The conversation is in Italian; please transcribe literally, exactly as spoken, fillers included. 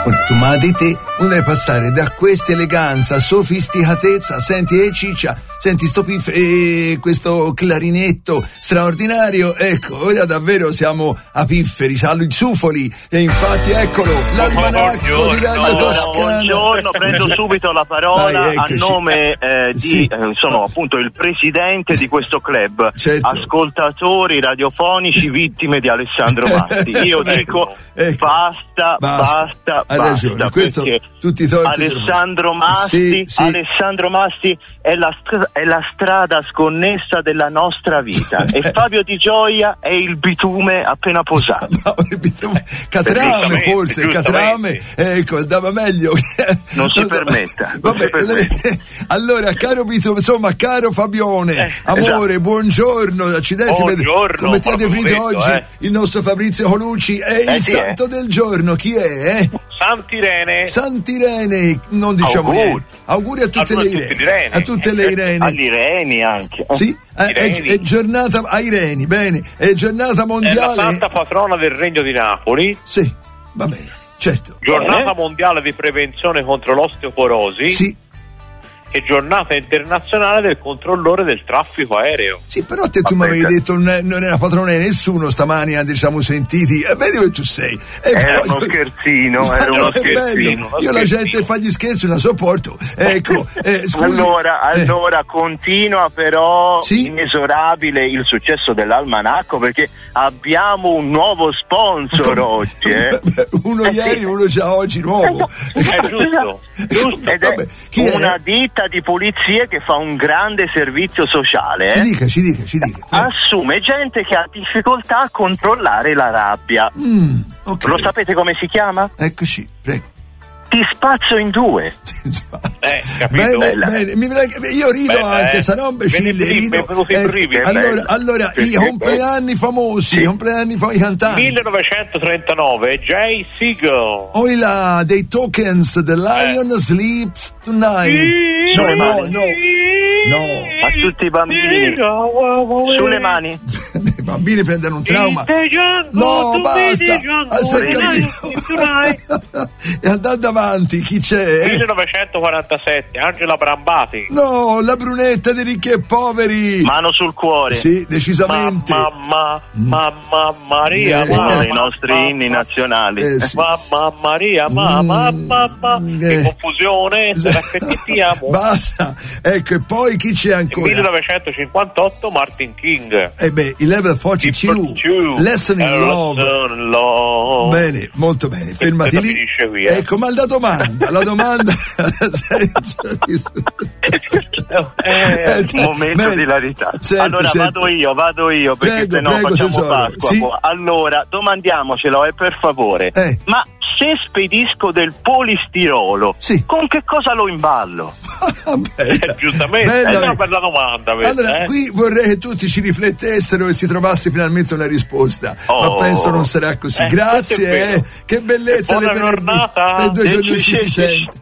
Ora, tu ma di te non devi passare da questa eleganza, sofisticatezza, senti e ciccia, senti sto piff e questo clarinetto straordinario, ecco, ora davvero siamo a pifferi, salvo i zufoli, e infatti eccolo, l'almanacco di Radio Toscana. Buongiorno, prendo subito la parola. Dai, a nome eh, di, sì. eh, sono appunto il presidente di questo club, certo. Ascoltatori radiofonici vittime di Alessandro Masti. Io dico ecco. basta, basta, Hai basta, ragione, questo tutti i torti. Alessandro Masti, sì, sì. Alessandro Masti è la, stra- è la strada sconnessa della nostra vita e Fabio Di Gioia è il bitume appena posato. No, il bitume, catrame forse, catrame, ecco, andava meglio. Non si permetta. Non Vabbè, si permetta. Le, allora, caro bitume, insomma, caro Fabione, eh, amore, esatto. buongiorno, accidenti, buongiorno, come ti ha definito oggi eh. il nostro Fabrizio Colucci, è eh, il sì, santo eh. del giorno, chi è? Eh? Sant'Irene. Sant'Irene, non diciamo Auguri. niente. Auguri a tutte A le tutti Irene. Irene. A tutte le Irene. Agli Ireni anche. Sì, è, è, è giornata a Ireni, bene, è giornata È mondiale. la santa patrona del Regno di Napoli. Sì, va bene, certo. Giornata Eh? mondiale di prevenzione contro l'osteoporosi. Sì. E giornata internazionale del controllore del traffico aereo. Sì, però te tu mi Vabbè, avevi che- detto non, non era padrone di nessuno stamani, anzi siamo sentiti, e vedi dove tu sei. E Era poi- uno scherzino, Ma era non uno è bello. scherzino. Io la gente fa gli scherzi, non la sopporto. Ecco, eh, scusi. Allora, Eh, allora continua però Sì? inesorabile il successo dell'almanacco perché abbiamo un nuovo sponsor oggi. Eh? uno Eh, ieri, sì. uno già oggi nuovo. È giusto, giusto. Ed è Vabbè, chi è? una ditta di pulizie che fa un grande servizio sociale. Ci Eh? dica, ci dica, ci dica. Assume gente che ha difficoltà a controllare la rabbia. Mm, ok. Lo sapete come si chiama? Eccoci, prego. Ti spazzo in due. Eh, capito? Bene, Bella. bene. Mi- io rido Bella, anche, eh. sarò imbecille, Benvenuti- rido. benvenuti in brividi, è allora, bella. allora Sì, i sì, compleanni famosi, i compleanni fa- i cantanti. millenovecentotrentanove Jay Seagull. Oi là, dei Tokens, The Lion Sleeps Tonight. No, Sulle no, mani. no. No. A tutti i bambini. Sulle mani. I bambini prendono un trauma. No, basta. Ah, si è capito. E andando avanti, chi c'è? millenovecentoquarantasette Angela Brambati. No, la brunetta dei ricchi e poveri. Mano sul cuore. Sì, decisamente. Mamma, mamma Maria, Eh, mamma, Uno dei nostri inni nazionali. Eh, sì. mamma Maria, mamma, mamma, che eh. confusione, sarà che ti amo. Basta. Ecco, e poi chi c'è ancora? millenovecentocinquantotto Martin King. Eh beh, il level quarantadue, Lesson in Love. Lesson in Love. Bene, molto bene, fermati Questa lì. finisce qui, eh. Ecco, ma la domanda, la domanda senza Eh, un momento bene. di hilarità. Certo, allora certo. vado io, vado io perché Prego, se no prego, facciamo tesoro. Pasqua. Sì. poi. Allora, domandiamocelo, eh, per favore. Eh. Ma se spedisco del polistirolo, Sì. con che cosa lo imballo? Bella. Eh, giustamente, Bella, è una bella. bella domanda. Questa, Allora, eh. qui vorrei che tutti ci riflettessero e si trovasse finalmente una risposta, Oh. ma penso non sarà così. Eh, questo è Grazie, vero. eh. Che bellezza Buona le venerdì. giornata. Per due Sì, giorni sì, ci sì, si sì. sente.